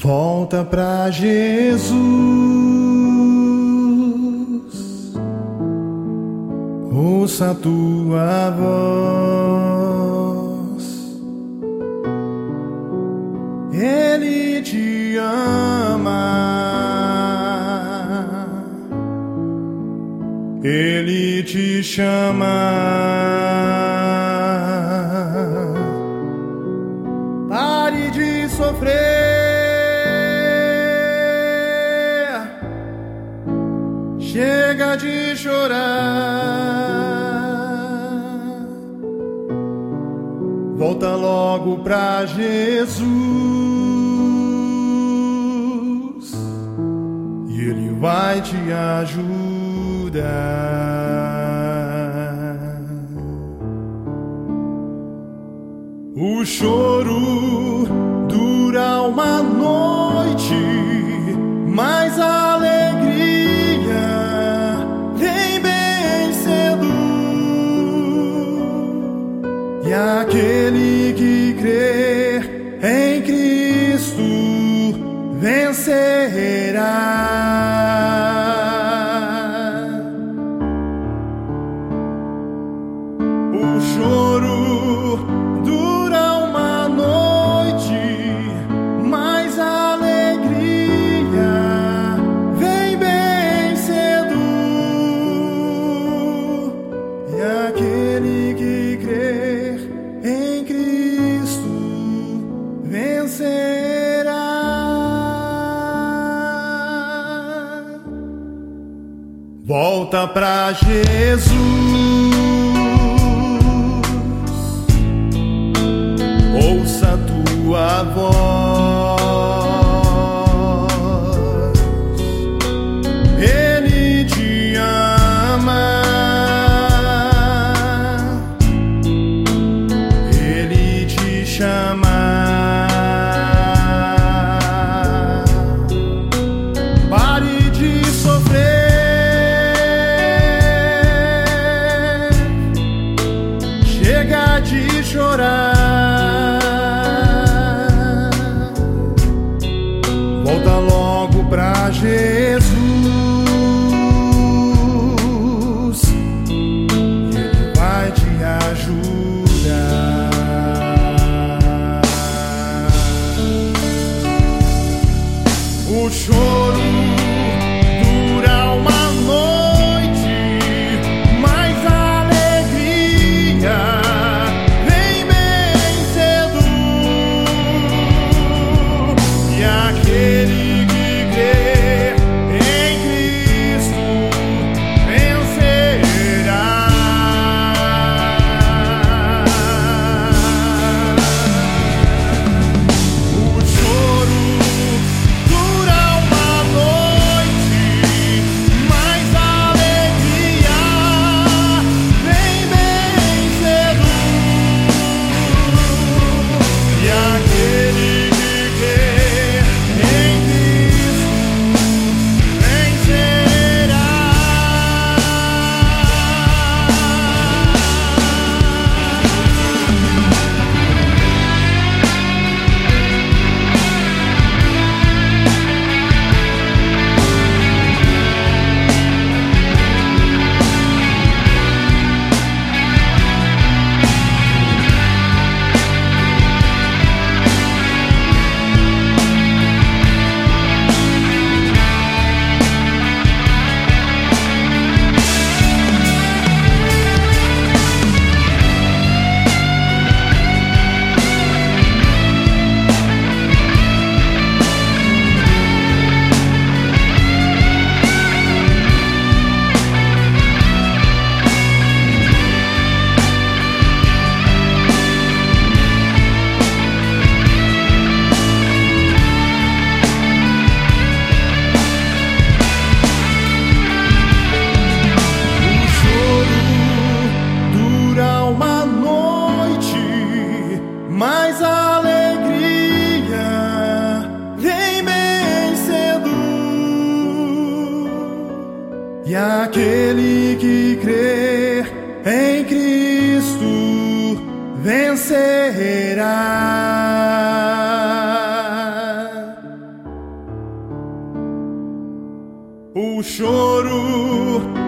Volta pra Jesus, ouça a tua voz, Ele te ama, Ele te chama. Pare de sofrer, chega de chorar, volta logo pra Jesus e Ele vai te ajudar. O choro dura uma noite, mas a alegria vem bem cedo. E aquele que crer em Cristo vencerá. O choro dura uma noite, mas a alegria vem bem cedo. E aquele que crer em Cristo vencerá. Volta pra Jesus, ouça a tua voz, Ele te ama, Ele te chama. Pare de sofrer, chega de chorar, volta logo pra Jesus e Ele vai te ajudar. O choro dura uma noite, mas a alegria vem bem cedo. E aquele que crer em Cristo vencerá. O choro dura uma noite, mas a alegria vem bem cedo. E aquele que crer em Cristo vencerá. O choro dura uma noite, mas a alegria vem bem cedo. E aquele que crer em Cristo vencerá. o choro